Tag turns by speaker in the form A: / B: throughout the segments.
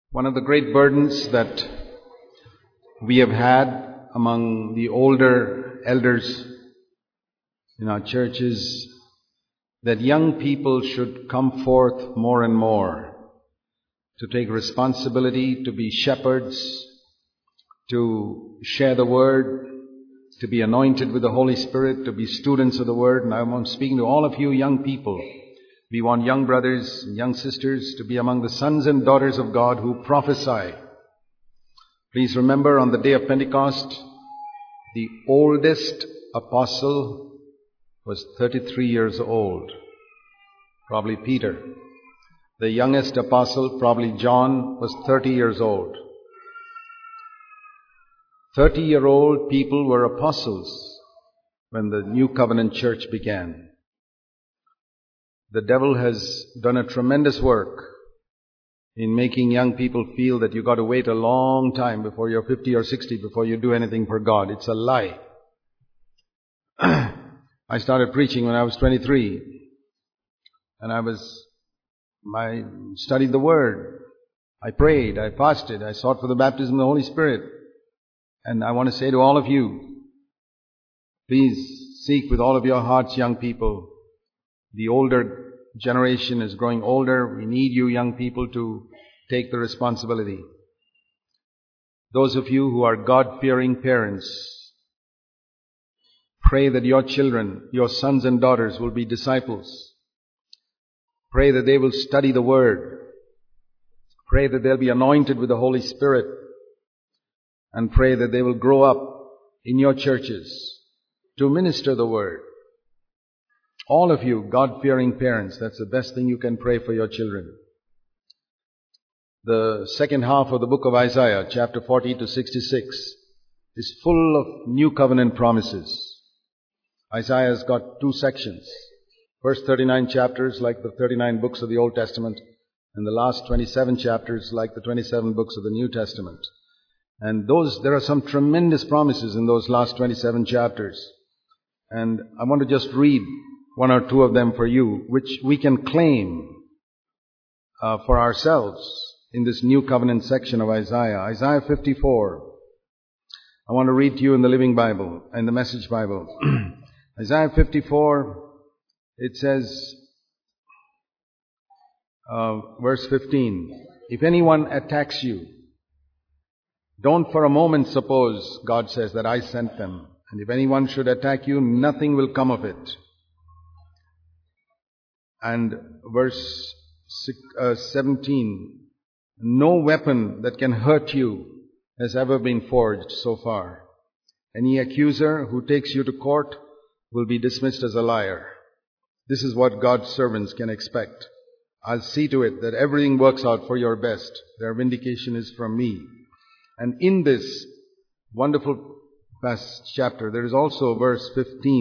A: One of the great burdens that we have had among the older elders in our church is that young people should come forth more and more to take responsibility, to be shepherds, to share the Word, to be anointed with the Holy Spirit, to be students of the Word. And I'm speaking to all of you young people. We want young brothers and young sisters to be among the sons and daughters of God who prophesy. Please remember, on the day of Pentecost, the oldest apostle was 33 years old, probably Peter. The youngest apostle, probably John, was 30 years old. 30-year-old people were apostles when the New Covenant church began. The devil has done a tremendous work in making young people feel that you've got to wait a long time before you're 50 or 60 before you do anything for God. It's a lie. I started preaching when I was 23, and I studied the Word. I prayed, I fasted, I sought for the baptism of the Holy Spirit. And I want to say to all of you, please seek with all of your hearts, young people. The older generation is growing older. We need you young people to take the responsibility. Those of you who are God-fearing parents, pray that your children, your sons and daughters, will be disciples. Pray that they will study the Word. Pray that they'll be anointed with the Holy Spirit. And pray that they will grow up in your churches to minister the Word. All of you God-fearing parents, that's the best thing you can pray for your children. The second half of the book of Isaiah, chapter 40 to 66, is full of New Covenant promises. Isaiah's got two sections. First 39 chapters like the 39 books of the Old Testament, and the last 27 chapters like the 27 books of the New Testament. And there are some tremendous promises in those last 27 chapters. And I want to just read one or two of them for you, which we can claim for ourselves in this New Covenant section of Isaiah. Isaiah 54. I want to read to you in the Living Bible, in the Message Bible. Isaiah 54, it says, verse 15, if anyone attacks you, don't for a moment suppose, God says, that I sent them. And if anyone should attack you, nothing will come of it. And verse 17, no weapon that can hurt you has ever been forged so far. Any accuser who takes you to court will be dismissed as a liar. This is what God's servants can expect. I'll see to it that everything works out for your best. Their vindication is from me. And in this wonderful chapter, there is also verse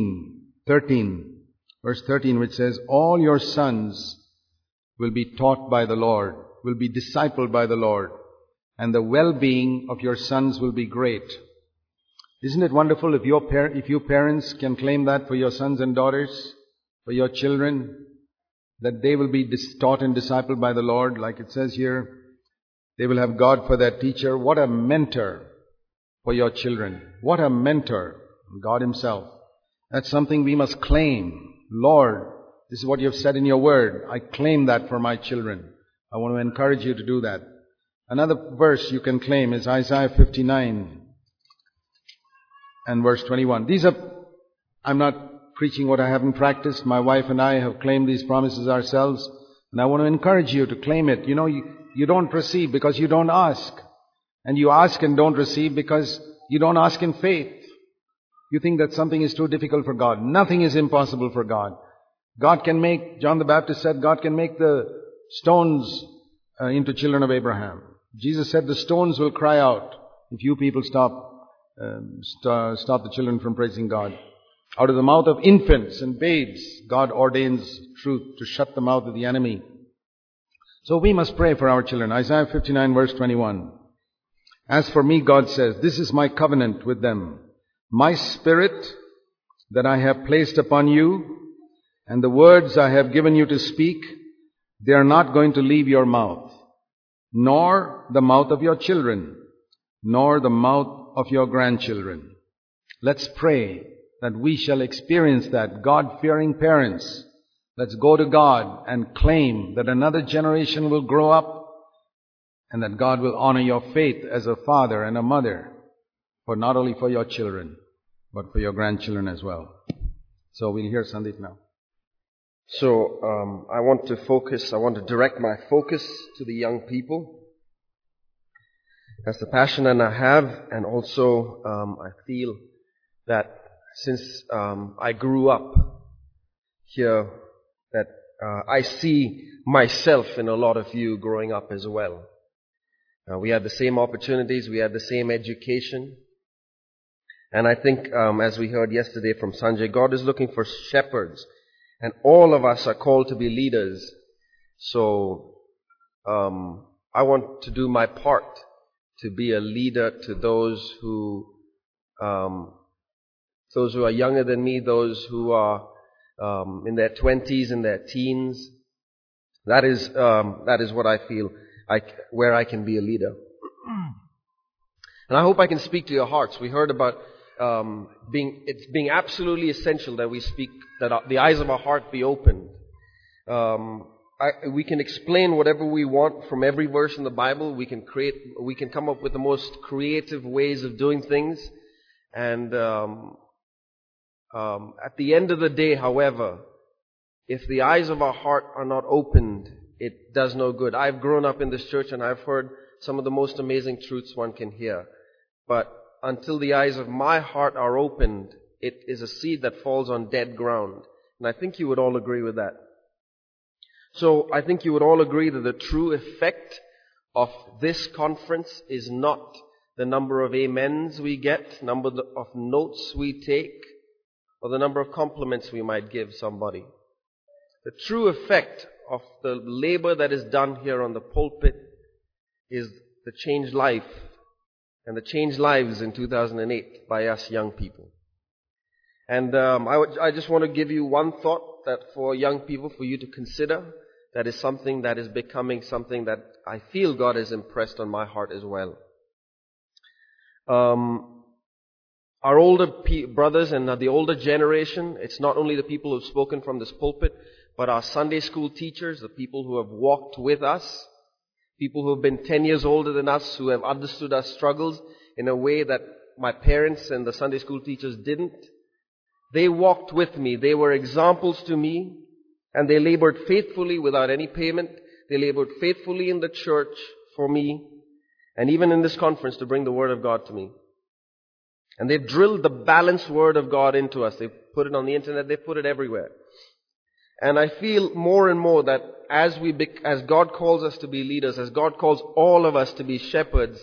A: 13, which says, all your sons will be taught by the Lord, will be discipled by the Lord, and the well-being of your sons will be great. Isn't it wonderful if you parents can claim that for your sons and daughters, for your children, that they will be taught and discipled by the Lord, like it says here. They will have God for their teacher. What a mentor for your children. What a mentor, God Himself. That's something we must claim. Lord, this is what you have said in your Word. I claim that for my children. I want to encourage you to do that. Another verse you can claim is Isaiah 59 and verse 21. I'm not preaching what I haven't practiced. My wife and I have claimed these promises ourselves. And I want to encourage you to claim it. You don't receive because you don't ask. And you ask and don't receive because you don't ask in faith. You think that something is too difficult for God. Nothing is impossible for God. John the Baptist said, God can make the stones into children of Abraham. Jesus said the stones will cry out if you people stop the children from praising God. Out of the mouth of infants and babes, God ordains truth to shut the mouth of the enemy. So we must pray for our children. Isaiah 59 verse 21. As for me, God says, this is my covenant with them. My spirit that I have placed upon you and the words I have given you to speak, they are not going to leave your mouth. nor the mouth of your children, nor the mouth of your grandchildren. Let's pray that we shall experience that. God-fearing parents, let's go to God and claim that another generation will grow up and that God will honor your faith as a father and a mother, for not only for your children, but for your grandchildren as well. So we'll hear Sandeep now.
B: So I want to direct my focus to the young people. That's the passion that I have, and also I feel that since I grew up here, that I see myself in a lot of you growing up as well. We had the same opportunities, we had the same education. And I think, as we heard yesterday from Sanjay, God is looking for shepherds. And all of us are called to be leaders. So I want to do my part to be a leader to those who are younger than me, those who are in their 20s, in their teens. That is what I feel where I can be a leader. And I hope I can speak to your hearts. We heard about being absolutely essential that we speak, that the eyes of our heart be opened. We can explain whatever we want from every verse in the Bible. We can come up with the most creative ways of doing things. And at the end of the day, however, if the eyes of our heart are not opened, it does no good. I've grown up in this church and I've heard some of the most amazing truths one can hear. But until the eyes of my heart are opened, it is a seed that falls on dead ground. And I think you would all agree with that. So I think you would all agree that the true effect of this conference is not the number of amens we get, number of notes we take, or the number of compliments we might give somebody. The true effect of the labor that is done here on the pulpit is the changed life and the changed lives in 2008 by us young people. And I just want to give you one thought that for young people, for you to consider, that is something that is becoming something that I feel God has impressed on my heart as well. Our older brothers and the older generation, it's not only the people who have spoken from this pulpit, but our Sunday school teachers, the people who have walked with us, people who have been 10 years older than us, who have understood our struggles in a way that my parents and the Sunday school teachers didn't. They walked with me. They were examples to me, and they labored faithfully without any payment. They labored faithfully in the church for me, and even in this conference to bring the Word of God to me. And they've drilled the balanced Word of God into us. They've put it on the internet. They've put it everywhere. And I feel more and more that as God calls us to be leaders, as God calls all of us to be shepherds,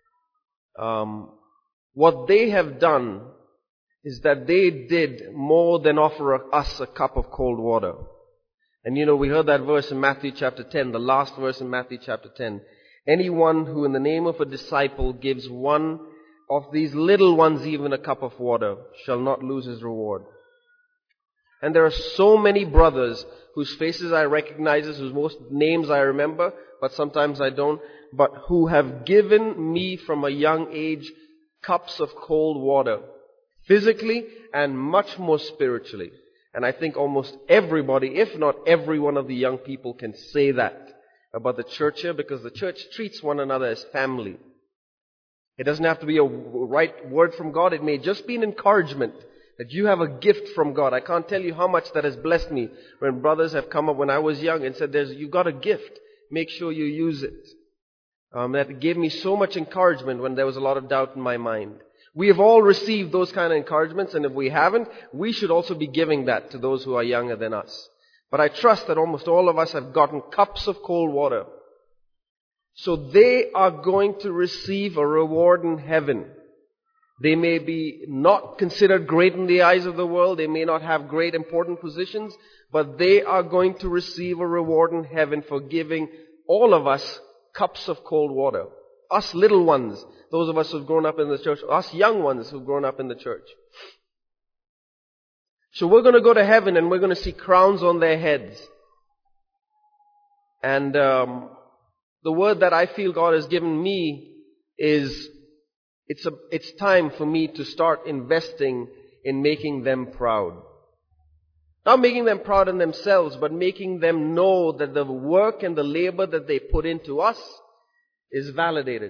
B: what they have done is that they did more than offer us a cup of cold water. And we heard that verse in Matthew chapter 10, the last verse in Matthew chapter 10. Anyone who in the name of a disciple gives one of these little ones even a cup of water shall not lose his reward. And there are so many brothers whose faces I recognize, whose most names I remember, but sometimes I don't, but who have given me from a young age cups of cold water, physically and much more spiritually. And I think almost everybody, if not every one of the young people, can say that about the church here, because the church treats one another as family. It doesn't have to be a right word from God. It may just be an encouragement that you have a gift from God. I can't tell you how much that has blessed me when brothers have come up when I was young and said, "You got a gift. Make sure you use it." That gave me so much encouragement when there was a lot of doubt in my mind. We have all received those kind of encouragements, and if we haven't, we should also be giving that to those who are younger than us. But I trust that almost all of us have gotten cups of cold water. So they are going to receive a reward in heaven. They may be not considered great in the eyes of the world. They may not have great important positions, but they are going to receive a reward in heaven for giving all of us cups of cold water. Us little ones, those of us who've grown up in the church, us young ones who've grown up in the church. So we're going to go to heaven and we're going to see crowns on their heads. And the word that I feel God has given me is it's time for me to start investing in making them proud. Not making them proud in themselves, but making them know that the work and the labor that they put into us is validated.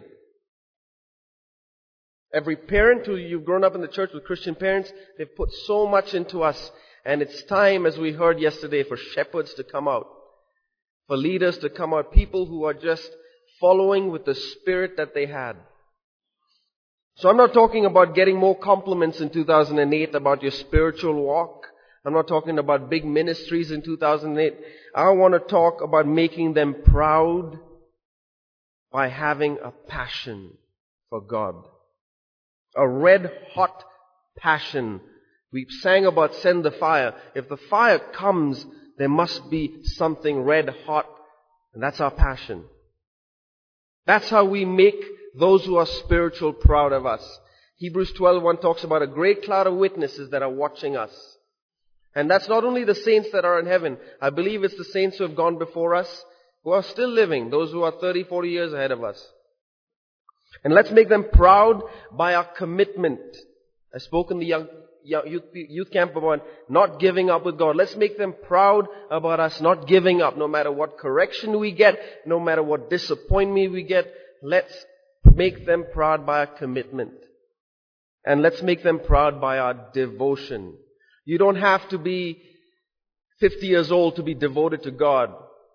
B: Every parent who you've grown up in the church with Christian parents, they've put so much into us. And it's time, as we heard yesterday, for shepherds to come out. For leaders to come out. People who are just following with the spirit that they had. So I'm not talking about getting more compliments in 2008 about your spiritual walk. I'm not talking about big ministries in 2008. I want to talk about making them proud by having a passion for God. A red hot passion. We sang about send the fire. If the fire comes, there must be something red hot. And that's our passion. That's how we make those who are spiritual proud of us. Hebrews 12:1 talks about a great cloud of witnesses that are watching us. And that's not only the saints that are in heaven. I believe it's the saints who have gone before us, who are still living, those who are 30, 40 years ahead of us. And let's make them proud by our commitment. I spoke in the youth camp about not giving up with God. Let's make them proud about us not giving up. No matter what correction we get, no matter what disappointment we get, let's make them proud by our commitment. And let's make them proud by our devotion. You don't have to be 50 years old to be devoted to God.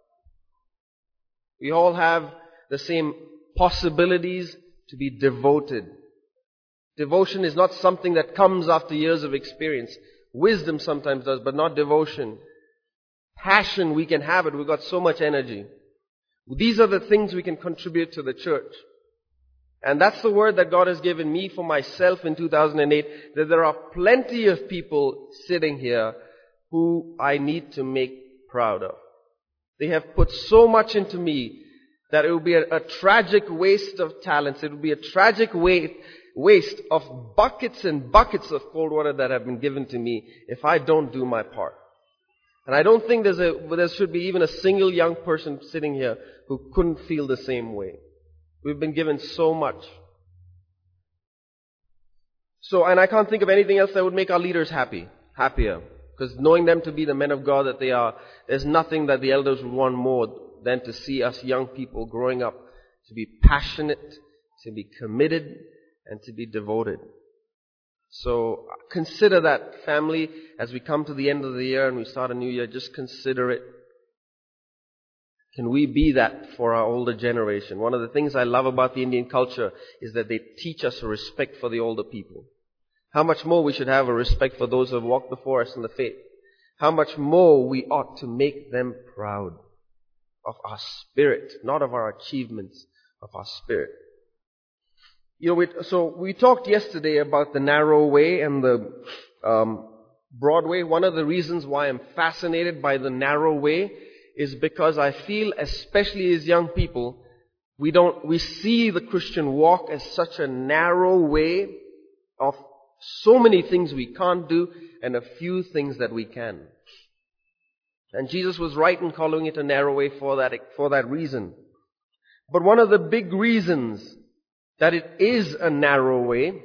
B: We all have the same possibilities to be devoted. Devotion is not something that comes after years of experience. Wisdom sometimes does, but not devotion. Passion, we can have it. We've got so much energy. These are the things we can contribute to the church. And that's the word that God has given me for myself in 2008, that there are plenty of people sitting here who I need to make proud of. They have put so much into me that it would be a tragic waste of talents. It would be a tragic waste of buckets and buckets of cold water that have been given to me if I don't do my part. And I don't think there should be even a single young person sitting here who couldn't feel the same way. We've been given so much. And I can't think of anything else that would make our leaders happier. Because knowing them to be the men of God that they are, there's nothing that the elders would want more than to see us young people growing up to be passionate, to be committed, and to be devoted. So consider that, family, as we come to the end of the year and we start a new year, just consider it. Can we be that for our older generation? One of the things I love about the Indian culture is that they teach us a respect for the older people. How much more we should have a respect for those who have walked before us in the faith. How much more we ought to make them proud of our spirit, not of our achievements, of our spirit. So we talked yesterday about the narrow way and the broad way. One of the reasons why I'm fascinated by the narrow way is because I feel, especially as young people, we see the Christian walk as such a narrow way of so many things we can't do and a few things that we can. And Jesus was right in calling it a narrow way for that reason. But one of the big reasons that it is a narrow way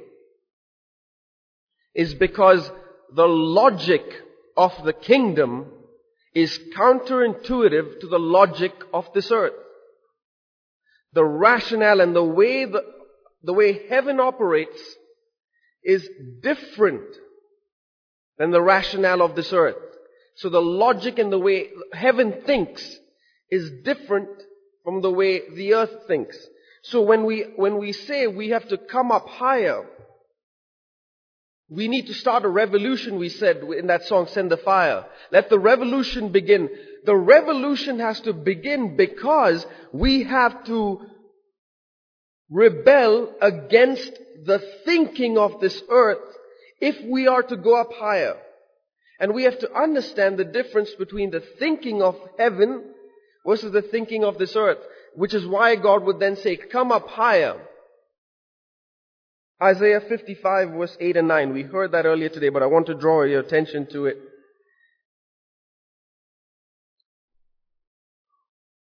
B: is because the logic of the kingdom is counterintuitive to the logic of this earth. The rationale and the way heaven operates is different than the rationale of this earth. So the logic and the way heaven thinks is different from the way the earth thinks. So when we say we have to come up higher, we need to start a revolution, we said in that song, Send the Fire. Let the revolution begin. The revolution has to begin because we have to rebel against the thinking of this earth if we are to go up higher. And we have to understand the difference between the thinking of heaven versus the thinking of this earth, which is why God would then say, come up higher. Isaiah 55 verse 8 and 9. We heard that earlier today, but I want to draw your attention to it.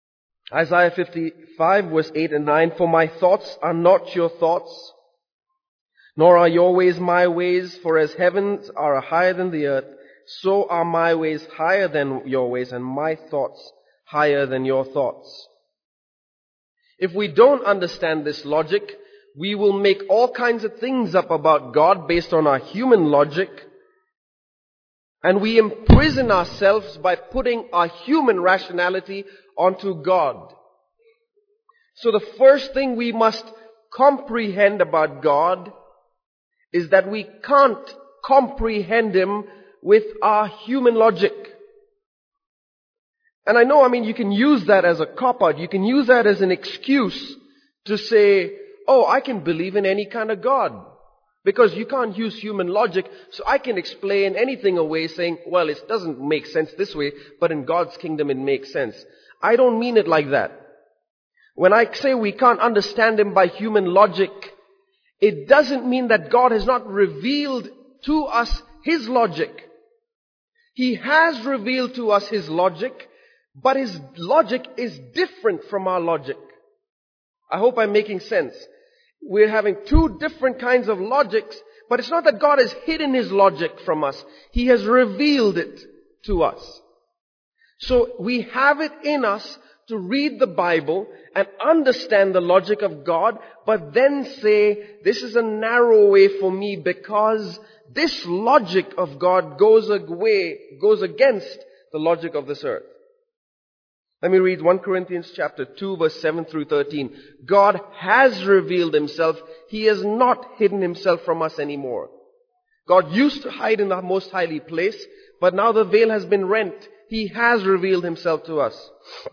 B: Isaiah 55 verse 8 and 9, for my thoughts are not your thoughts, nor are your ways my ways, for as heavens are higher than the earth, so are my ways higher than your ways, and my thoughts higher than your thoughts. If we don't understand this logic, we will make all kinds of things up about God based on our human logic, and we imprison ourselves by putting our human rationality onto God. So the first thing we must comprehend about God is that we can't comprehend Him with our human logic. And I know, you can use that as a cop-out. You can use that as an excuse to say, oh, I can believe in any kind of God. Because you can't use human logic, so I can explain anything away saying, well, it doesn't make sense this way, but in God's kingdom it makes sense. I don't mean it like that. When I say we can't understand Him by human logic, it doesn't mean that God has not revealed to us His logic. He has revealed to us His logic, but His logic is different from our logic. I hope I'm making sense. We're having two different kinds of logics, but it's not that God has hidden His logic from us. He has revealed it to us. So we have it in us to read the Bible and understand the logic of God, but then say, this is a narrow way for me because this logic of God goes against the logic of this earth. Let me read 1 Corinthians chapter 2 verse 7 through 13. God has revealed Himself. He has not hidden Himself from us anymore. God used to hide in the most highly place, but now the veil has been rent. He has revealed Himself to us.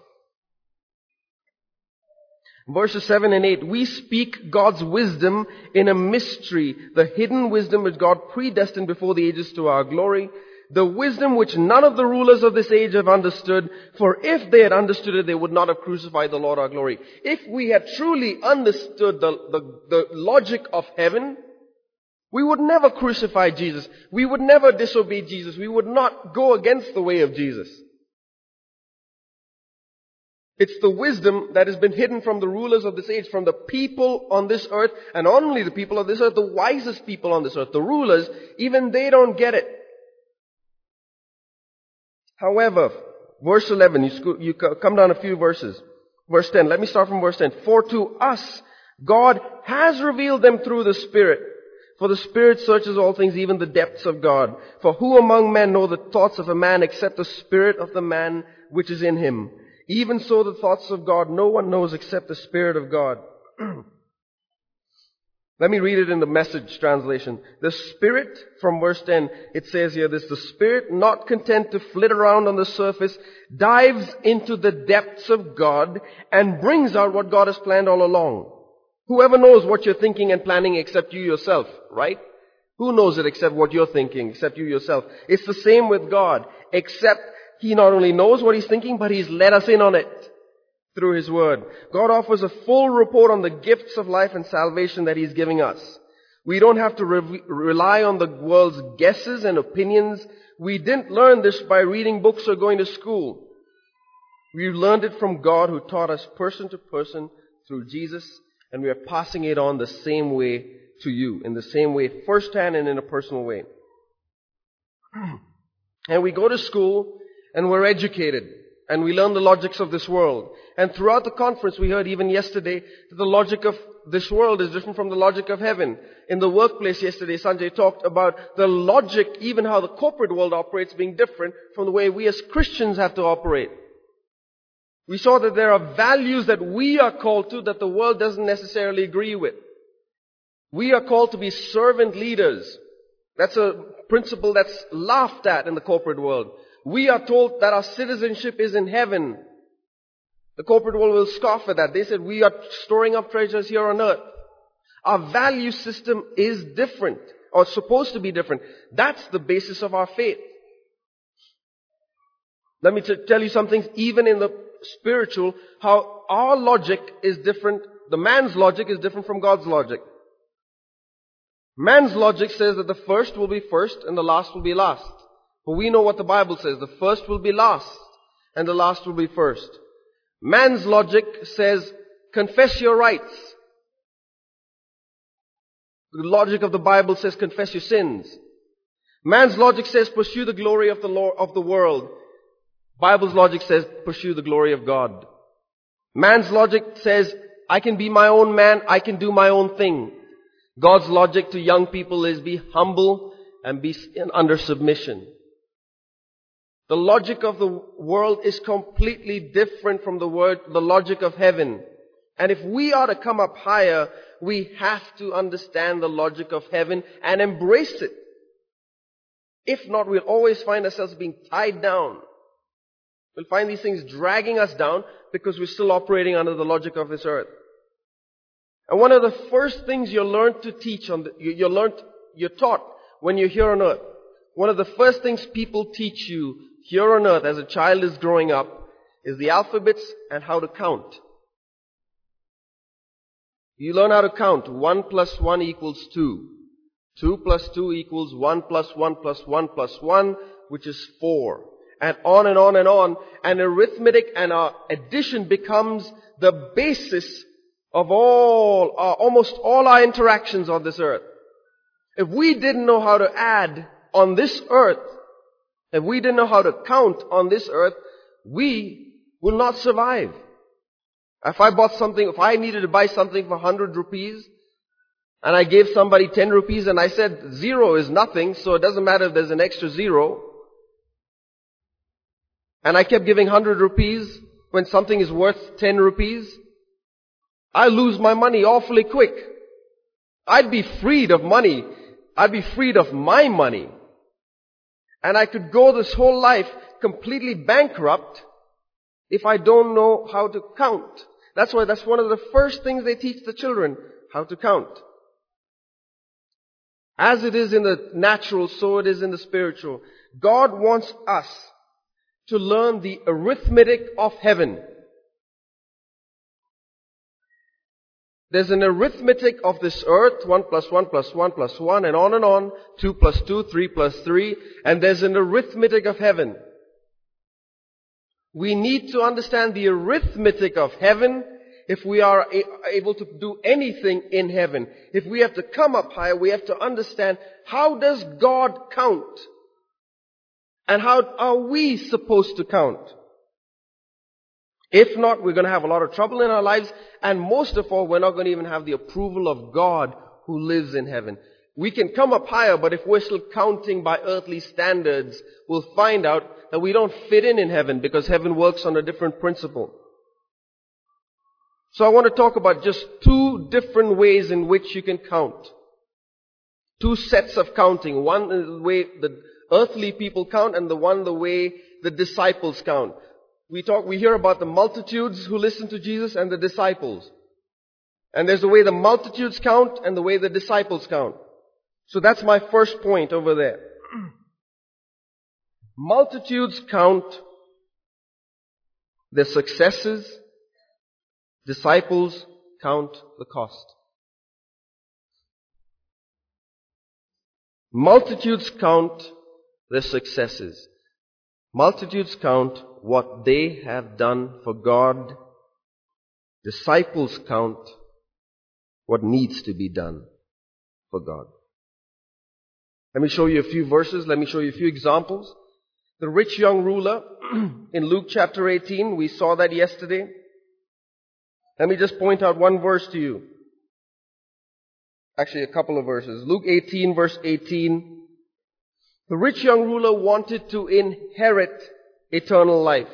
B: Verses 7 and 8, we speak God's wisdom in a mystery, the hidden wisdom which God predestined before the ages to our glory, the wisdom which none of the rulers of this age have understood, for if they had understood it, they would not have crucified the Lord our glory. If we had truly understood the logic of heaven, we would never crucify Jesus. We would never disobey Jesus. We would not go against the way of Jesus. It's the wisdom that has been hidden from the rulers of this age, from the people on this earth, and only the people of this earth, the wisest people on this earth, the rulers, even they don't get it. However, verse 11, you come down a few verses. Verse 10, let me start from verse 10. For to us, God has revealed them through the Spirit. For the Spirit searches all things, even the depths of God. For who among men know the thoughts of a man except the spirit of the man which is in him? Even so the thoughts of God no one knows except the Spirit of God. Let me read it in the Message translation. The Spirit, from verse 10, it says here this, the Spirit, not content to flit around on the surface, dives into the depths of God and brings out what God has planned all along. Whoever knows what you're thinking and planning except you yourself, right? Who knows it except what you're thinking, except you yourself? It's the same with God, except He not only knows what He's thinking, but He's let us in on it through His Word. God offers a full report on the gifts of life and salvation that He's giving us. We don't have to rely on the world's guesses and opinions. We didn't learn this by reading books or going to school. We learned it from God who taught us person to person through Jesus, and we are passing it on the same way to you, in the same way, firsthand and in a personal way. And we go to school and we're educated and we learn the logics of this world. And throughout the conference we heard even yesterday that the logic of this world is different from the logic of heaven. In the workplace yesterday, Sanjay talked about the logic, even how the corporate world operates, being different from the way we as Christians have to operate. We saw that there are values that we are called to that the world doesn't necessarily agree with. We are called to be servant leaders. That's a principle that's laughed at in the corporate world. We are told that our citizenship is in heaven. The corporate world will scoff at that. They said we are storing up treasures here on earth. Our value system is different, or supposed to be different. That's the basis of our faith. Let me tell you some things, even in the spiritual, how our logic is different. The man's logic is different from God's logic. Man's logic says that the first will be first and the last will be last. But we know what the Bible says. The first will be last and the last will be first. Man's logic says, confess your rights. The logic of the Bible says, confess your sins. Man's logic says, pursue the glory of the world. Bible's logic says, pursue the glory of God. Man's logic says, I can be my own man, I can do my own thing. God's logic to young people is be humble and be under submission. The logic of the world is completely different from the logic of heaven. And if we are to come up higher, we have to understand the logic of heaven and embrace it. If not, we'll always find ourselves being tied down. We'll find these things dragging us down because we're still operating under the logic of this earth. And one of the first things you're taught when you're here on earth, one of the first things people teach you here on earth as a child is growing up is the alphabets and how to count. You learn how to count. 1 plus 1 equals 2. 2 plus 2 equals 1 plus 1 plus 1 plus 1, which is 4. And on and on and on. And arithmetic and addition becomes the basis of almost all our interactions on this earth. If we didn't know how to add on this earth, if we didn't know how to count on this earth, we will not survive. If I needed to buy something for 100 rupees, and I gave somebody 10 rupees and I said 0 is nothing, so it doesn't matter if there's an extra 0. And I kept giving 100 rupees when something is worth 10 rupees. I lose my money awfully quick. I'd be freed of money. I'd be freed of my money. And I could go this whole life completely bankrupt if I don't know how to count. That's one of the first things they teach the children, how to count. As it is in the natural, so it is in the spiritual. God wants us to learn the arithmetic of heaven. There's an arithmetic of this earth, 1 plus 1 plus 1 plus 1, and on, 2 plus 2, 3 plus 3, and there's an arithmetic of heaven. We need to understand the arithmetic of heaven if we are able to do anything in heaven. If we have to come up higher, we have to understand, how does God count? And how are we supposed to count? If not, we're going to have a lot of trouble in our lives, and most of all, we're not going to even have the approval of God who lives in heaven. We can come up higher, but if we're still counting by earthly standards, we'll find out that we don't fit in heaven, because heaven works on a different principle. So I want to talk about just 2 different ways in which you can count. 2 sets of counting. One is the way the earthly people count, and the way the disciples count. We hear about the multitudes who listen to Jesus and the disciples. And there's the way the multitudes count and the way the disciples count. So that's my first point over there. Multitudes count their successes. Disciples count the cost. Multitudes count their successes. Multitudes count what they have done for God. Disciples count what needs to be done for God. Let me show you a few verses. Let me show you a few examples. The rich young ruler in Luke chapter 18, we saw that yesterday. Let me just point out one verse to you. Actually, a couple of verses. Luke 18, verse 18. The rich young ruler wanted to inherit eternal life.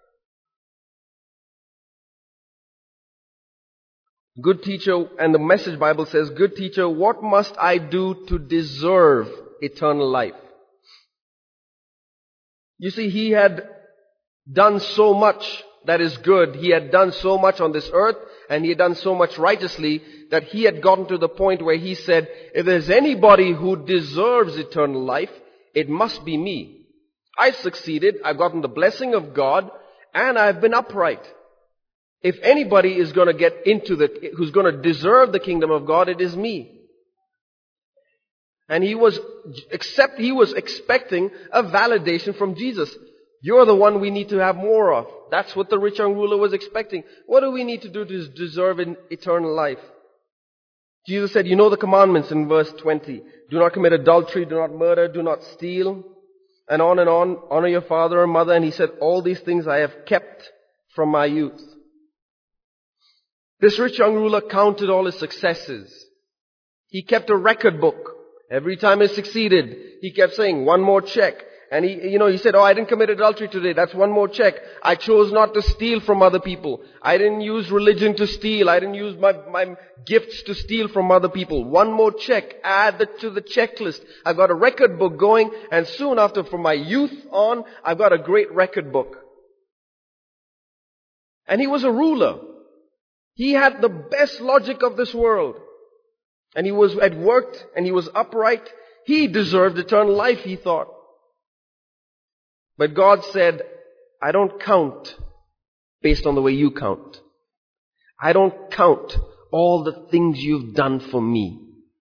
B: Good teacher, and the Message Bible says, good teacher, what must I do to deserve eternal life? You see, he had done so much that is good. He had done so much on this earth, and he had done so much righteously, that he had gotten to the point where he said, if there's anybody who deserves eternal life, it must be me. I succeeded, I've gotten the blessing of God, and I've been upright. If anybody is going to get who's going to deserve the kingdom of God, it is me. And he was expecting a validation from Jesus. You're the one we need to have more of. That's what the rich young ruler was expecting. What do we need to do to deserve eternal life? Jesus said, you know the commandments in verse 20. Do not commit adultery, do not murder, do not steal, and on and on. Honor your father and mother. And he said, all these things I have kept from my youth. This rich young ruler counted all his successes. He kept a record book. Every time he succeeded, he kept saying, one more check. And he said, I didn't commit adultery today. That's one more check. I chose not to steal from other people. I didn't use religion to steal. I didn't use my gifts to steal from other people. One more check. Add that to the checklist. I've got a record book going, and soon after, from my youth on, I've got a great record book. And he was a ruler. He had the best logic of this world. And he had worked, and he was upright. He deserved eternal life, he thought. But God said, I don't count based on the way you count. I don't count all the things you've done for me.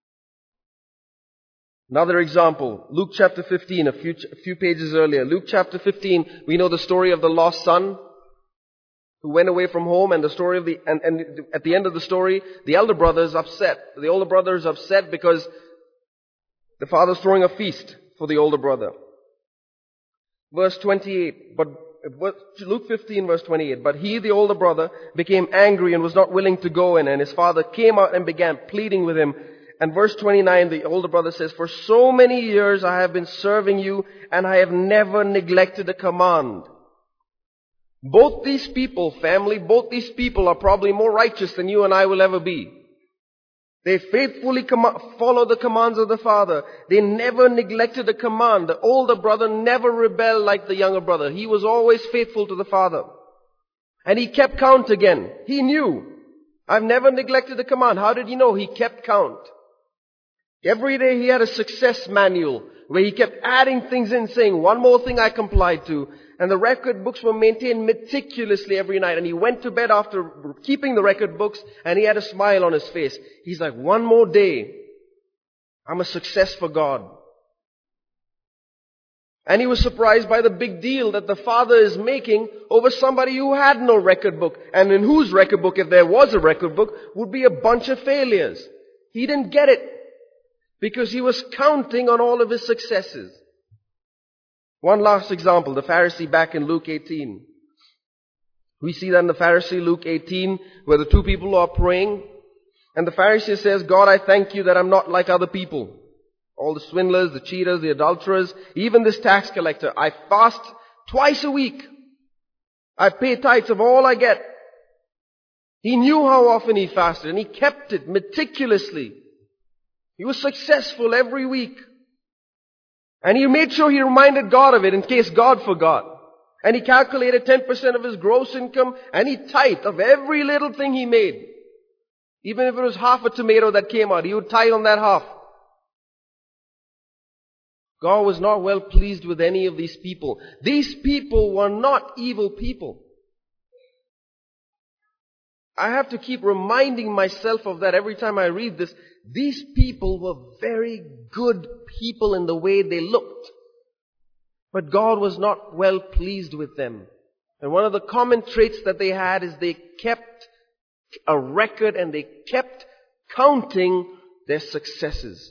B: Another example, Luke chapter 15, a few pages earlier. Luke chapter 15, we know the story of the lost son who went away from home, and the story of and at the end of the story, the elder brother is upset. The older brother is upset because the father's throwing a feast for the older brother. Verse 28, Luke 15 verse 28, but he, the older brother, became angry and was not willing to go in, and his father came out and began pleading with him. And verse 29, the older brother says, for so many years I have been serving you, and I have never neglected a command. Both these people, family, both these people are probably more righteous than you and I will ever be. They faithfully follow the commands of the father. They never neglected a command. The older brother never rebelled like the younger brother. He was always faithful to the father. And he kept count again. He knew, I've never neglected a command. How did he know? He kept count. Every day he had a success manual where he kept adding things in, saying, one more thing I complied to. And the record books were maintained meticulously every night. And he went to bed after keeping the record books, and he had a smile on his face. He's like, one more day, I'm a success for God. And he was surprised by the big deal that the father is making over somebody who had no record book, and in whose record book, if there was a record book, would be a bunch of failures. He didn't get it because he was counting on all of his successes. One last example, the Pharisee back in Luke 18. We see that in the Pharisee, Luke 18, where the two people are praying. And the Pharisee says, God, I thank you that I'm not like other people. All the swindlers, the cheaters, the adulterers, even this tax collector. I fast twice a week. I pay tithes of all I get. He knew how often he fasted, and he kept it meticulously. He was successful every week. And he made sure he reminded God of it in case God forgot. And he calculated 10% of his gross income, and he tithed of every little thing he made. Even if it was half a tomato that came out, he would tithe on that half. God was not well pleased with any of these people. These people were not evil people. I have to keep reminding myself of that every time I read this. These people were very good people in the way they looked. But God was not well pleased with them. And one of the common traits that they had is they kept a record and they kept counting their successes.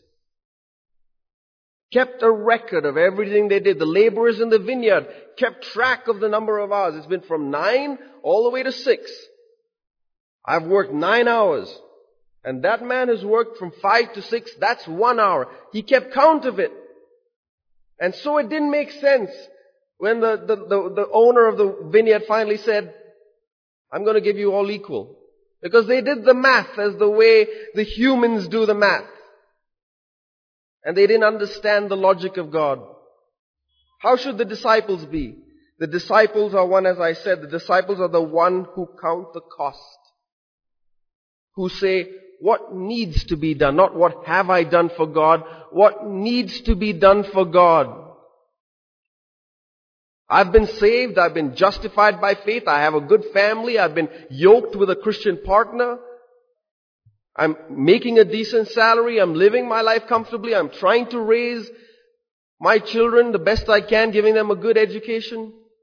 B: Kept a record of everything they did. The laborers in the vineyard kept track of the number of hours. It's been from 9 all the way to 6. I've worked 9 hours. And that man has worked from 5 to 6. That's 1 hour. He kept count of it. And so it didn't make sense when the owner of the vineyard finally said, I'm going to give you all equal. Because they did the math as the way the humans do the math. And they didn't understand the logic of God. How should the disciples be? The disciples are one, as I said, the disciples are the one who count the cost. Who say, what needs to be done? Not what have I done for God. What needs to be done for God? I've been saved. I've been justified by faith. I have a good family. I've been yoked with a Christian partner. I'm making a decent salary. I'm living my life comfortably. I'm trying to raise my children the best I can, giving them a good education.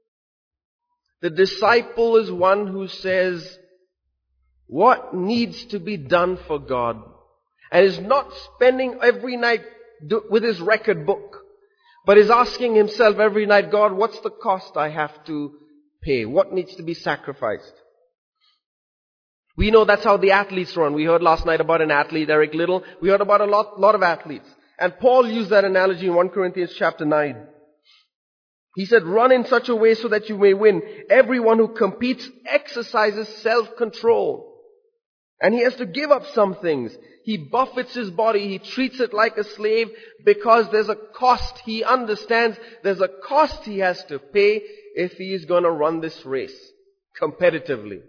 B: The disciple is one who says what needs to be done for God, and is not spending every night with his record book, but is asking himself every night, God, what's the cost I have to pay? What needs to be sacrificed? We know that's how the athletes run. We heard last night about an athlete, Eric Liddell. We heard about a lot of athletes. And Paul used that analogy in 1 Corinthians chapter 9. He said, run in such a way so that you may win. Everyone who competes exercises self-control. And he has to give up some things. He buffets his body. He treats it like a slave because there's a cost. He understands there's a cost he has to pay if he is going to run this race competitively.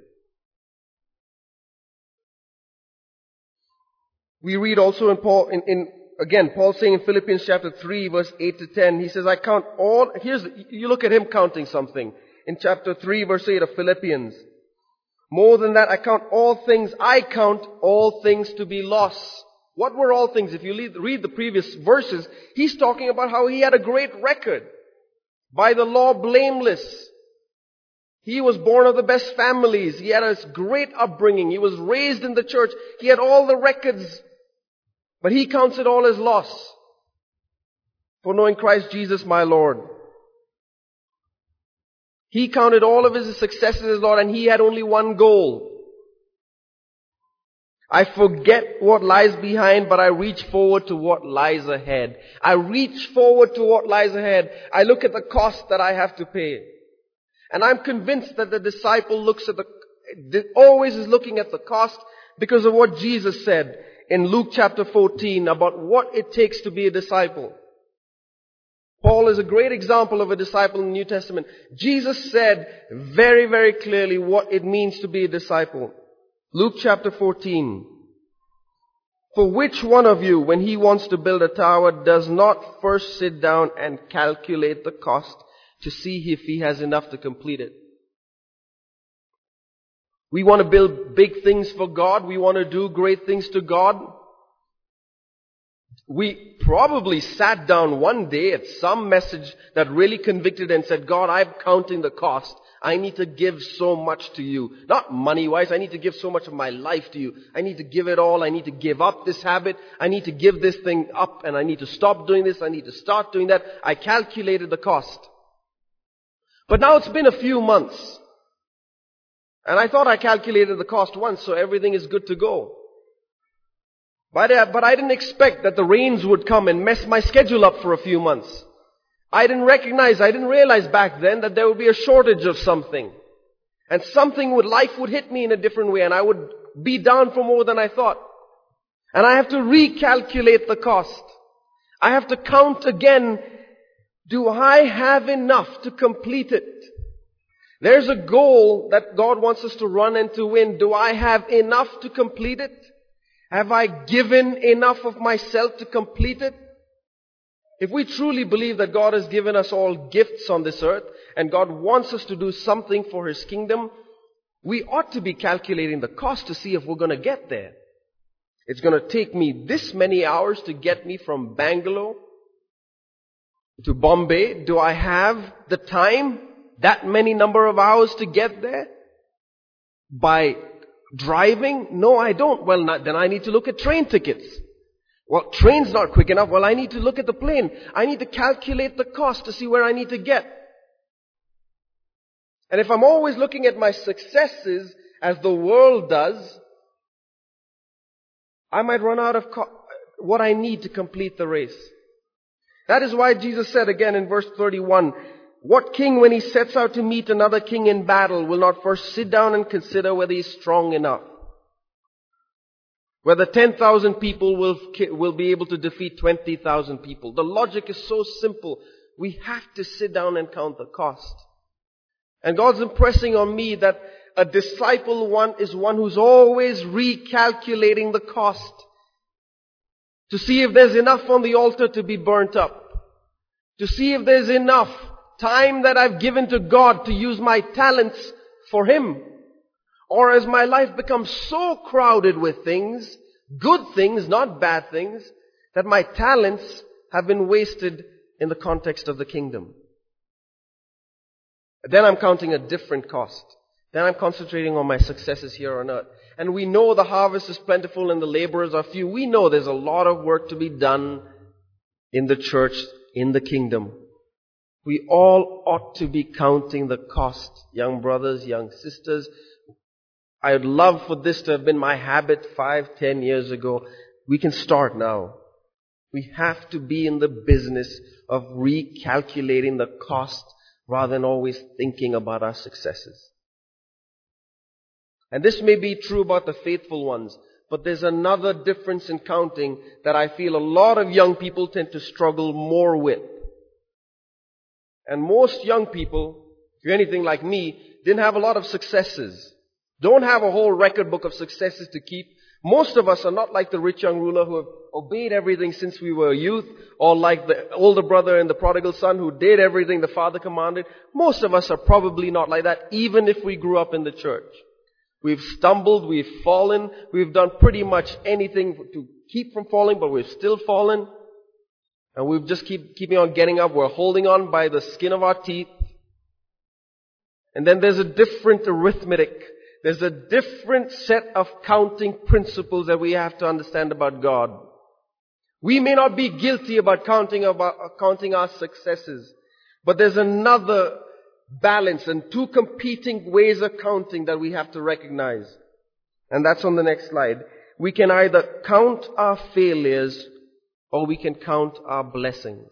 B: We read also in Paul, Paul saying in Philippians chapter 3 verse 8 to 10, he says, you look at him counting something. In chapter 3 verse 8 of Philippians. More than that, I count all things to be loss. What were all things? If you read the previous verses, he's talking about how he had a great record. By the law, blameless. He was born of the best families. He had a great upbringing. He was raised in the church. He had all the records. But he counts it all as loss for knowing Christ Jesus my Lord. He counted all of his successes as Lord, and he had only one goal. I forget what lies behind, but I reach forward to what lies ahead. I reach forward to what lies ahead. I look at the cost that I have to pay. And I'm convinced that the disciple always is looking at the cost because of what Jesus said in Luke chapter 14 about what it takes to be a disciple. Paul is a great example of a disciple in the New Testament. Jesus said very, very clearly what it means to be a disciple. Luke chapter 14. For which one of you, when he wants to build a tower, does not first sit down and calculate the cost to see if he has enough to complete it? We want to build big things for God. We want to do great things to God. We probably sat down one day at some message that really convicted and said, God, I'm counting the cost. I need to give so much to you. Not money-wise. I need to give so much of my life to you. I need to give it all. I need to give up this habit. I need to give this thing up, and I need to stop doing this. I need to start doing that. I calculated the cost. But now it's been a few months. And I thought I calculated the cost once, so everything is good to go. But I didn't expect that the rains would come and mess my schedule up for a few months. I didn't realize back then that there would be a shortage of something. And life would hit me in a different way, and I would be down for more than I thought. And I have to recalculate the cost. I have to count again, do I have enough to complete it? There's a goal that God wants us to run and to win. Do I have enough to complete it? Have I given enough of myself to complete it? If we truly believe that God has given us all gifts on this earth, and God wants us to do something for His kingdom, we ought to be calculating the cost to see if we're going to get there. It's going to take me this many hours to get me from Bangalore to Bombay. Do I have the time, that many number of hours to get there? By driving? No, I don't. Well, then I need to look at train tickets. Well, train's not quick enough. Well, I need to look at the plane. I need to calculate the cost to see where I need to get. And if I'm always looking at my successes as the world does, I might run out of what I need to complete the race. That is why Jesus said again in verse 31, what king, when he sets out to meet another king in battle, will not first sit down and consider whether he is strong enough? Whether 10,000 people will be able to defeat 20,000 people. The logic is so simple. We have to sit down and count the cost. And God's impressing on me that a disciple is one who's always recalculating the cost to see if there's enough on the altar to be burnt up. To see if there's enough time that I've given to God to use my talents for Him. Or as my life becomes so crowded with things, good things, not bad things, that my talents have been wasted in the context of the kingdom. Then I'm counting a different cost. Then I'm concentrating on my successes here on earth. And we know the harvest is plentiful and the laborers are few. We know there's a lot of work to be done in the church, in the kingdom. We all ought to be counting the cost, young brothers, young sisters. I would love for this to have been my habit 5, 10 years ago. We can start now. We have to be in the business of recalculating the cost rather than always thinking about our successes. And this may be true about the faithful ones, but there's another difference in counting that I feel a lot of young people tend to struggle more with. And most young people, if you're anything like me, didn't have a lot of successes. Don't have a whole record book of successes to keep. Most of us are not like the rich young ruler who have obeyed everything since we were a youth, or like the older brother and the prodigal son who did everything the father commanded. Most of us are probably not like that, even if we grew up in the church. We've stumbled, we've fallen, we've done pretty much anything to keep from falling, but we've still fallen. And we've just keeping on getting up. We're holding on by the skin of our teeth. And then there's a different arithmetic. There's a different set of counting principles that we have to understand about God. We may not be guilty about counting our successes, but there's another balance and two competing ways of counting that we have to recognize. And that's on the next slide. We can either count our failures or we can count our blessings.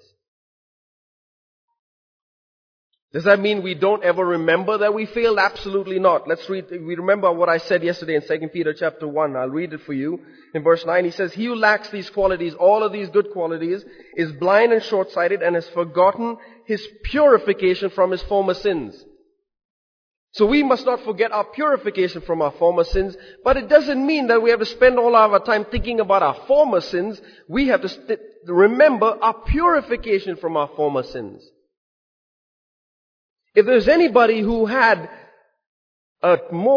B: Does that mean we don't ever remember that we failed? Absolutely not. We remember what I said yesterday in 2 Peter chapter 1. I'll read it for you. In verse 9 he says, "He who lacks these qualities, all of these good qualities, is blind and short-sighted and has forgotten his purification from his former sins." So we must not forget our purification from our former sins, but it doesn't mean that we have to spend all of our time thinking about our former sins. We have to remember our purification from our former sins. If there's anybody who had a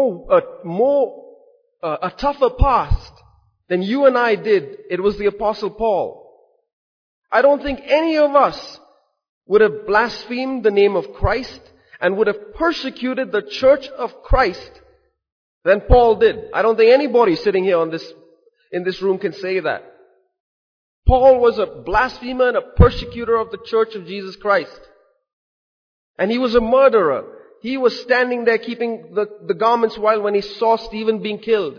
B: tougher past than you and I did, it was the Apostle Paul. I don't think any of us would have blasphemed the name of Christ and would have persecuted the church of Christ than Paul did. I don't think anybody sitting here in this room can say that. Paul was a blasphemer and a persecutor of the church of Jesus Christ. And he was a murderer. He was standing there keeping the garments while when he saw Stephen being killed.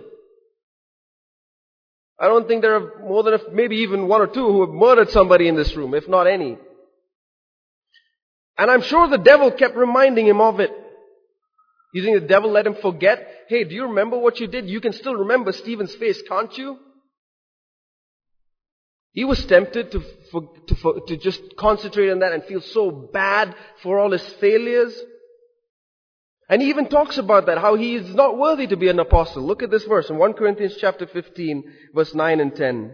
B: I don't think there are more than maybe even one or two who have murdered somebody in this room, if not any. And I'm sure the devil kept reminding him of it. You think the devil let him forget? Hey, do you remember what you did? You can still remember Stephen's face, can't you? He was tempted to just concentrate on that and feel so bad for all his failures. And he even talks about that, how he is not worthy to be an apostle. Look at this verse in 1 Corinthians chapter 15, verse 9 and 10.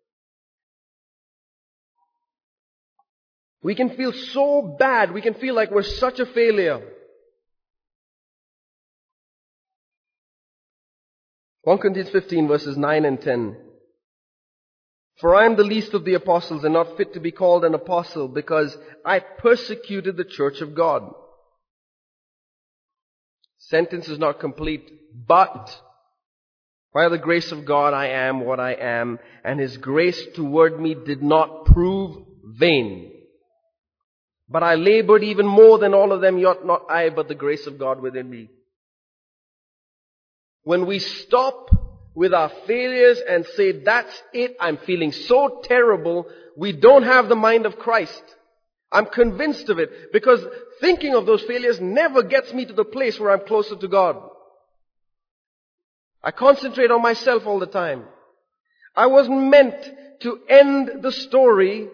B: We can feel so bad. We can feel like we're such a failure. 1 Corinthians 15, verses 9 and 10. "For I am the least of the apostles and not fit to be called an apostle because I persecuted the church of God." Sentence is not complete. "But by the grace of God I am what I am, and His grace toward me did not prove vain. But I labored even more than all of them, yet not I, but the grace of God within me." When we stop with our failures and say, "That's it, I'm feeling so terrible," we don't have the mind of Christ. I'm convinced of it, because thinking of those failures never gets me to the place where I'm closer to God. I concentrate on myself all the time. I wasn't meant to end the story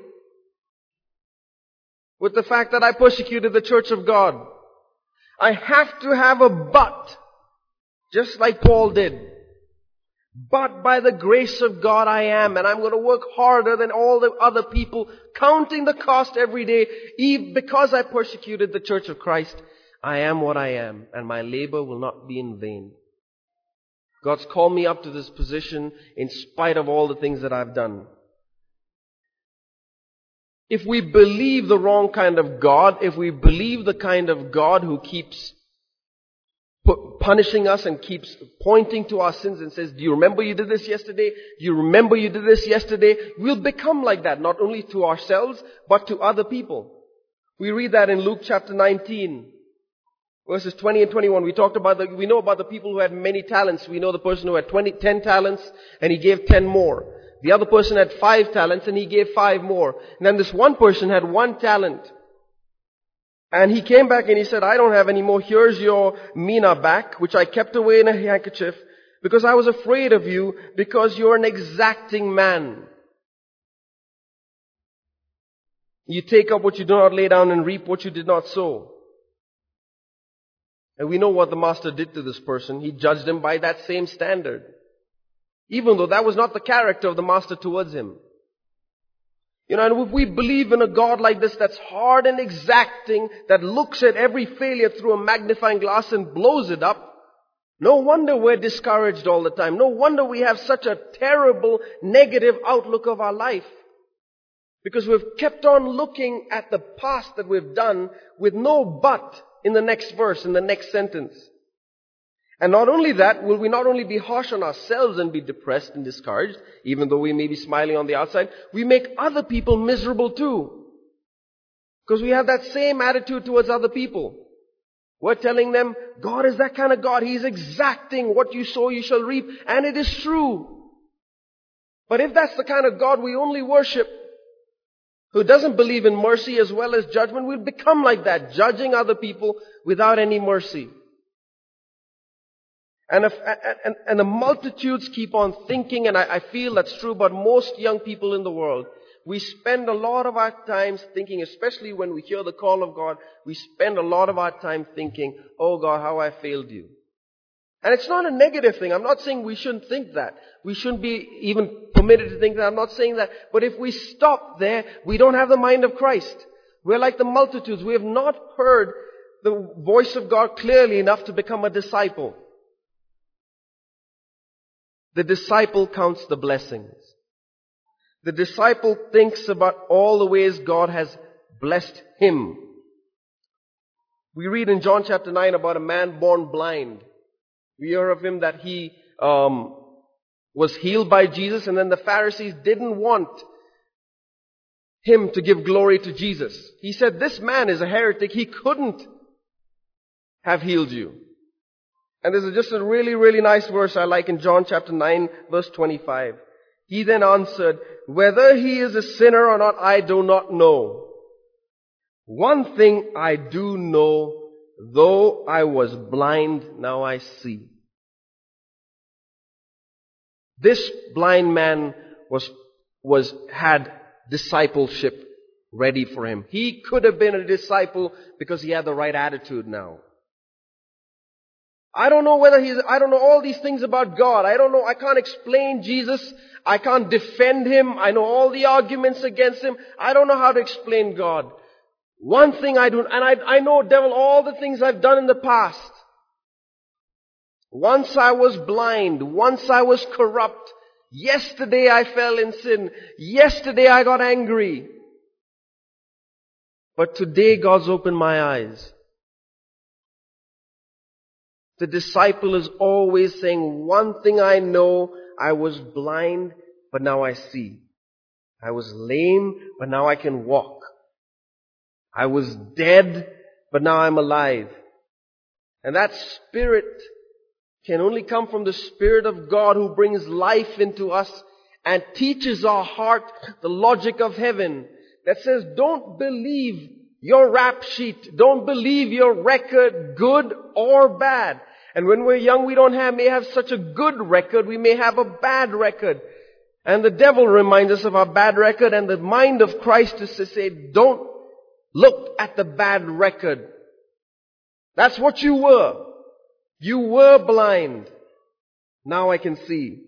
B: with the fact that I persecuted the church of God. I have to have a but, just like Paul did. "But by the grace of God I am, and I'm going to work harder than all the other people, counting the cost every day, because I persecuted the church of Christ. I am what I am, and my labor will not be in vain." God's called me up to this position in spite of all the things that I've done. If we believe the wrong kind of God, if we believe the kind of God who keeps punishing us and keeps pointing to our sins and says, do you remember you did this yesterday? Do you remember you did this yesterday? We'll become like that, not only to ourselves, but to other people. We read that in Luke chapter 19, verses 20 and 21. We know about the people who had many talents. We know the person who had 10 talents and he gave 10 more. The other person had 5 talents and he gave 5 more. And then this one person had 1 talent. And he came back and he said, I don't have any more. Here's your mina back, which I kept away in a handkerchief, because I was afraid of you, because you're an exacting man. You take up what you do not lay down and reap what you did not sow. And we know what the master did to this person. He judged him by that same standard, even though that was not the character of the master towards him. And if we believe in a God like this that's hard and exacting, that looks at every failure through a magnifying glass and blows it up, no wonder we're discouraged all the time. No wonder we have such a terrible, negative outlook of our life. Because we've kept on looking at the past that we've done with no but in the next verse, in the next sentence. And not only that, will we not only be harsh on ourselves and be depressed and discouraged, even though we may be smiling on the outside, we make other people miserable too. Because we have that same attitude towards other people. We're telling them, God is that kind of God. He's exacting. What you sow, you shall reap. And it is true. But if that's the kind of God we only worship, who doesn't believe in mercy as well as judgment, we'll become like that, judging other people without any mercy. And the multitudes keep on thinking, and I feel that's true about most young people in the world. We spend a lot of our time thinking, especially when we hear the call of God, we spend a lot of our time thinking, oh God, how I failed you. And it's not a negative thing. I'm not saying we shouldn't think that. We shouldn't be even permitted to think that. I'm not saying that. But if we stop there, we don't have the mind of Christ. We're like the multitudes. We have not heard the voice of God clearly enough to become a disciple. The disciple counts the blessings. The disciple thinks about all the ways God has blessed him. We read in John chapter 9 about a man born blind. We hear of him that he was healed by Jesus, and then the Pharisees didn't want him to give glory to Jesus. He said, this man is a heretic. He couldn't have healed you. And this is just a really, really nice verse I like in John chapter 9, verse 25. He then answered, whether he is a sinner or not, I do not know. One thing I do know, though I was blind, now I see. This blind man had discipleship ready for him. He could have been a disciple because he had the right attitude now. I don't know all these things about God. I can't explain Jesus. I can't defend him. I know all the arguments against him. I don't know how to explain God. One thing I do, and I know, devil, all the things I've done in the past. Once I was blind. Once I was corrupt. Yesterday I fell in sin. Yesterday I got angry. But today God's opened my eyes. The disciple is always saying, one thing I know, I was blind, but now I see. I was lame, but now I can walk. I was dead, but now I'm alive. And that spirit can only come from the Spirit of God who brings life into us and teaches our heart the logic of heaven that says, don't believe your rap sheet. Don't believe your record, good or bad. And when we're young, we may have such a good record. We may have a bad record. And the devil reminds us of our bad record, and the mind of Christ is to say, don't look at the bad record. That's what you were. You were blind. Now I can see.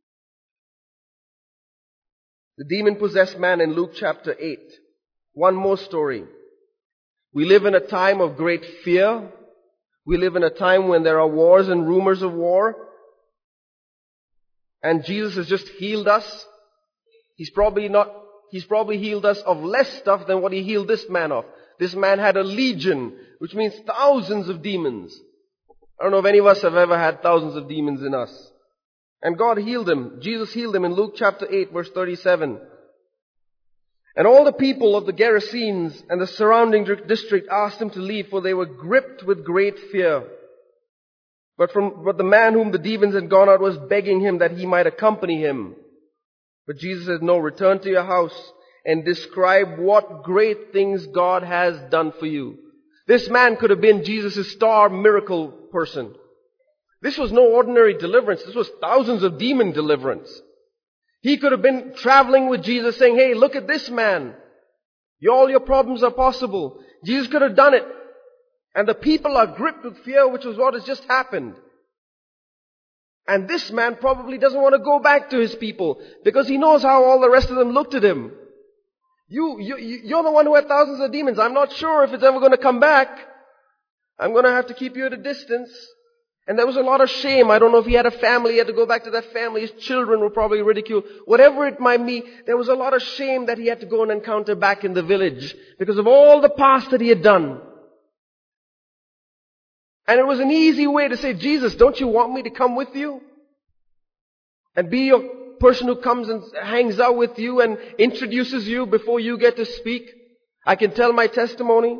B: The demon-possessed man in Luke chapter 8. One more story. We live in a time of great fear. We live in a time when there are wars and rumors of war. And Jesus has just healed us. He's probably not He's probably healed us of less stuff than what He healed this man of. This man had a legion, which means thousands of demons. I don't know if any of us have ever had thousands of demons in us. And God healed him. Jesus healed him in Luke chapter 8 verse 37. And all the people of the Gerasenes and the surrounding district asked him to leave, for they were gripped with great fear. But the man whom the demons had gone out was begging him that he might accompany him. But Jesus said, no, return to your house and describe what great things God has done for you. This man could have been Jesus' star miracle person. This was no ordinary deliverance. This was thousands of demon deliverance. He could have been traveling with Jesus saying, hey, look at this man. All your problems are possible. Jesus could have done it. And the people are gripped with fear, which was what has just happened. And this man probably doesn't want to go back to his people because he knows how all the rest of them looked at him. You're the one who had thousands of demons. I'm not sure if it's ever going to come back. I'm going to have to keep you at a distance. And there was a lot of shame. I don't know if he had a family. He had to go back to that family. His children were probably ridiculed. Whatever it might be, there was a lot of shame that he had to go and encounter back in the village because of all the past that he had done. And it was an easy way to say, Jesus, don't you want me to come with you? And be your person who comes and hangs out with you and introduces you before you get to speak. I can tell my testimony.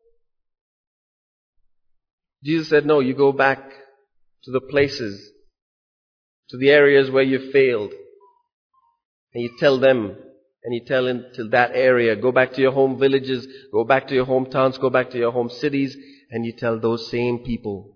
B: Jesus said, no, you go back to the places, to the areas where you failed. And you tell them, and you tell into that area, go back to your home villages, go back to your hometowns, go back to your home cities, and you tell those same people,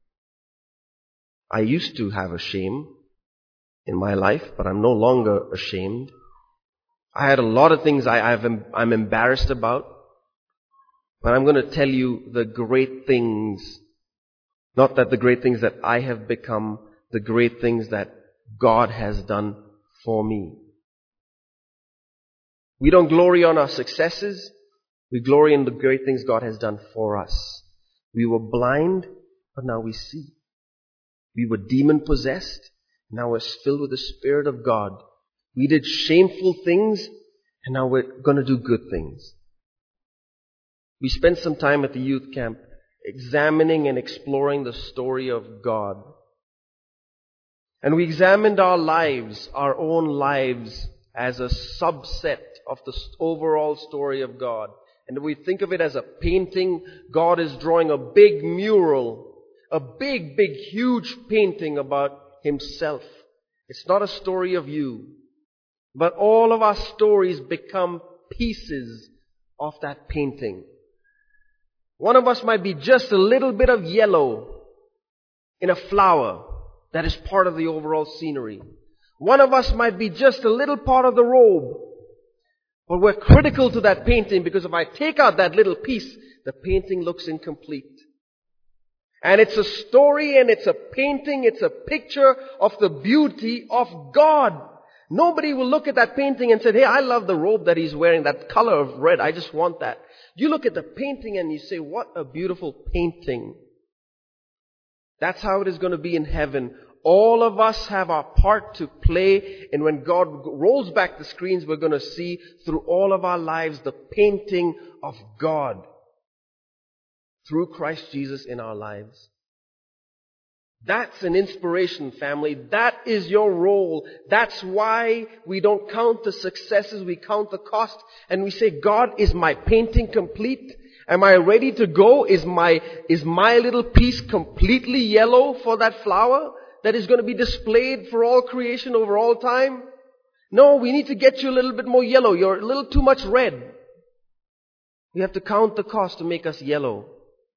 B: I used to have a shame in my life, but I'm no longer ashamed. I had a lot of things I'm embarrassed about, but I'm going to tell you the great things. Not that the great things that I have become, the great things that God has done for me. We don't glory on our successes. We glory in the great things God has done for us. We were blind, but now we see. We were demon-possessed. Now we're filled with the Spirit of God. We did shameful things, and now we're going to do good things. We spent some time at the youth camp examining and exploring the story of God. And we examined our lives, our own lives, as a subset of the overall story of God. And if we think of it as a painting, God is drawing a big mural, a big, huge painting about Himself. It's not a story of you, but all of our stories become pieces of that painting. One of us might be just a little bit of yellow in a flower that is part of the overall scenery. One of us might be just a little part of the robe. But we're critical to that painting because if I take out that little piece, the painting looks incomplete. And it's a story and it's a painting, it's a picture of the beauty of God. Nobody will look at that painting and say, hey, I love the robe that he's wearing, that color of red, I just want that. You look at the painting and you say, what a beautiful painting. That's how it is going to be in heaven. All of us have our part to play, and when God rolls back the screens, we're going to see through all of our lives the painting of God through Christ Jesus in our lives. That's an inspiration, family. That is your role. That's why we don't count the successes, we count the cost, and we say, God, is my painting complete? Am I ready to go? Is my little piece completely yellow for that flower that is going to be displayed for all creation over all time? No, we need to get you a little bit more yellow. You're a little too much red. We have to count the cost to make us yellow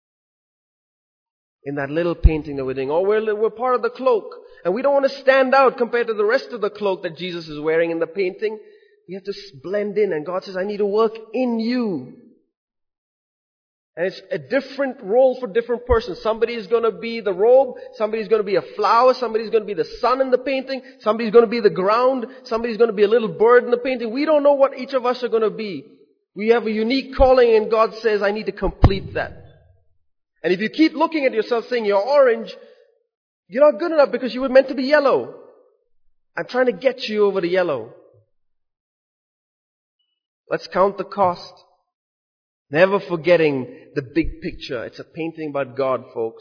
B: in that little painting that we're doing. Oh, we're part of the cloak. And we don't want to stand out compared to the rest of the cloak that Jesus is wearing in the painting. We have to blend in. And God says, I need to work in you. And it's a different role for different persons. Somebody is going to be the robe. Somebody is going to be a flower. Somebody is going to be the sun in the painting. Somebody is going to be the ground. Somebody is going to be a little bird in the painting. We don't know what each of us are going to be. We have a unique calling, and God says, I need to complete that. And if you keep looking at yourself saying you're orange, you're not good enough because you were meant to be yellow. I'm trying to get you over the yellow. Let's count the cost. Never forgetting the big picture. It's a painting about God, folks.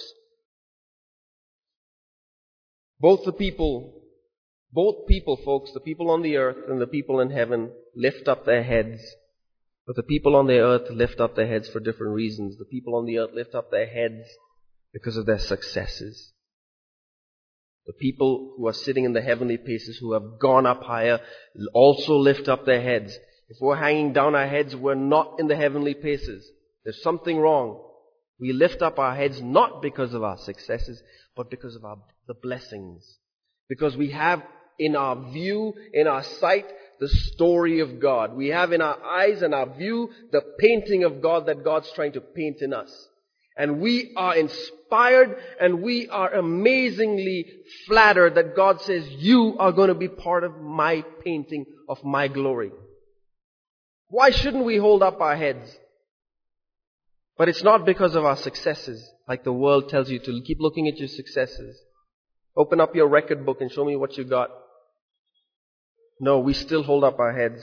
B: Both people, folks, the people on the earth and the people in heaven lift up their heads. But the people on the earth lift up their heads for different reasons. The people on the earth lift up their heads because of their successes. The people who are sitting in the heavenly places, who have gone up higher, also lift up their heads. If we're hanging down our heads, we're not in the heavenly places. There's something wrong. We lift up our heads not because of our successes, but because of the blessings. Because we have in our view, in our sight, the story of God. We have in our eyes and our view the painting of God that God's trying to paint in us. And we are inspired and we are amazingly flattered that God says, you are going to be part of my painting of my glory. Why shouldn't we hold up our heads? But it's not because of our successes, like the world tells you to keep looking at your successes. Open up your record book and show me what you got. No, we still hold up our heads.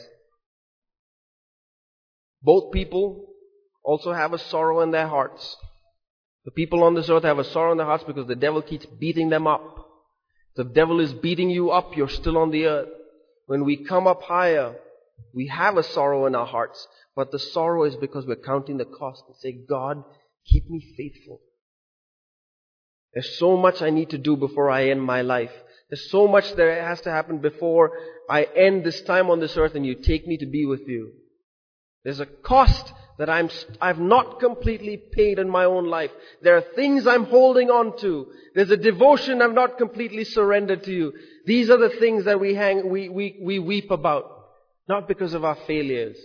B: Both people also have a sorrow in their hearts. The people on this earth have a sorrow in their hearts because the devil keeps beating them up. The devil is beating you up, you're still on the earth. When we come up higher, we have a sorrow in our hearts. But the sorrow is because we're counting the cost and say, God, keep me faithful. There's so much I need to do before I end my life. There's so much that has to happen before I end this time on this earth and you take me to be with you. There's a cost that I've not completely paid in my own life. There are things I'm holding on to. There's a devotion I've not completely surrendered to you. These are the things that we weep about. Not because of our failures.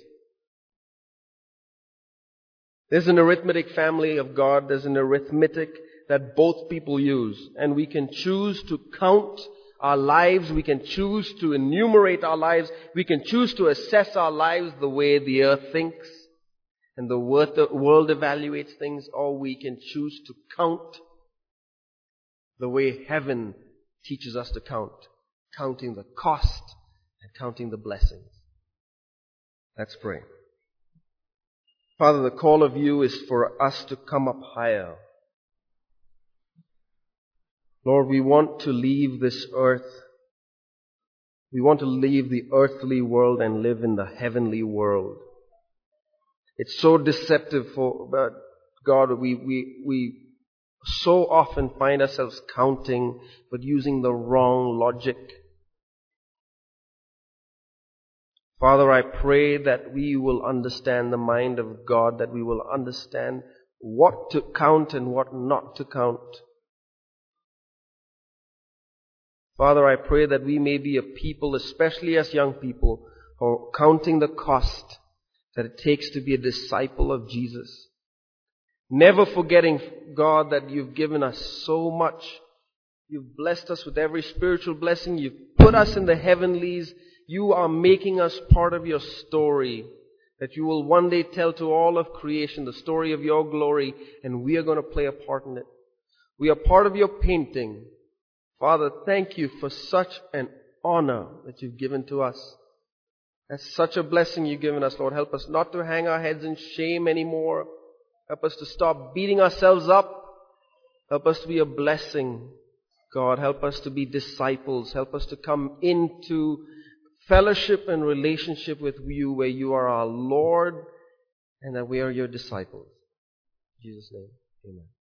B: There's an arithmetic family of God. There's an arithmetic that both people use. And we can choose to count our lives. We can choose to enumerate our lives. We can choose to assess our lives the way the earth thinks and the world evaluates things. Or we can choose to count the way heaven teaches us to count. Counting the cost and counting the blessings. Let's pray. Father, the call of you is for us to come up higher. Lord, we want to leave this earth. We want to leave the earthly world and live in the heavenly world. It's so deceptive but God, we so often find ourselves counting, but using the wrong logic. Father, I pray that we will understand the mind of God, that we will understand what to count and what not to count. Father, I pray that we may be a people, especially as young people, who are counting the cost that it takes to be a disciple of Jesus. Never forgetting, God, that you've given us so much. You've blessed us with every spiritual blessing. You've put us in the heavenlies. You are making us part of your story, that you will one day tell to all of creation the story of your glory, and we are going to play a part in it. We are part of your painting. Father, thank you for such an honor that you've given to us. That's such a blessing you've given us, Lord. Help us not to hang our heads in shame anymore. Help us to stop beating ourselves up. Help us to be a blessing. God, help us to be disciples. Help us to come into fellowship and relationship with you where you are our Lord and that we are your disciples. In Jesus' name, amen.